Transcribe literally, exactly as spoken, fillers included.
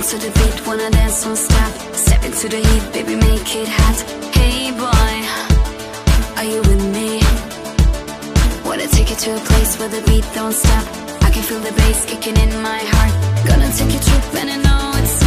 to the beat, wanna dance, don't stop. Step into the heat, baby, make it hot. Hey boy, are you with me? Wanna take you to a place where the beat don't stop. I can feel the bass kicking in my heart. Gonna take you trip and I know it's